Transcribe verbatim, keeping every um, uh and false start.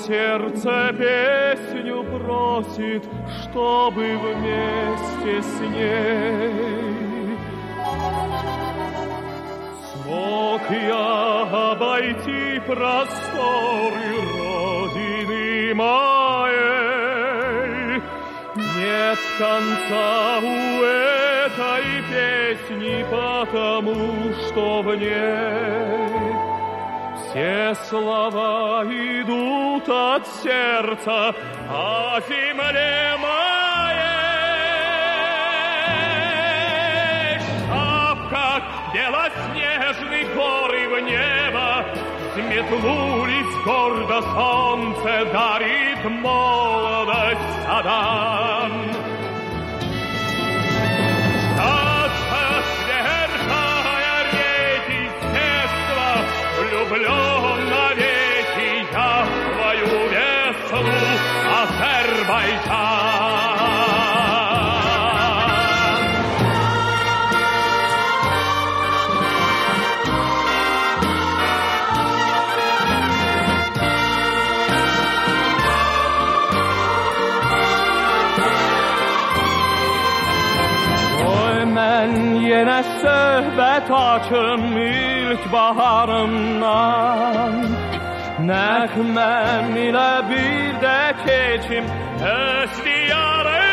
сердце песню просит, чтобы вместе с ней. Смог я обойти просторы родины моей. Нет конца у этой песни, потому что в ней все слова идут от сердца о земле моей. Шапка белоснежных гор и в небо взметнулись гордо, солнце дарит молодость садам. Влюблен навеки я в твою весну, Азербайджан. Oy, mən yenə söhbət açım ilk baharımdan. Nəğməm ilə bir də keçim öz diyarım.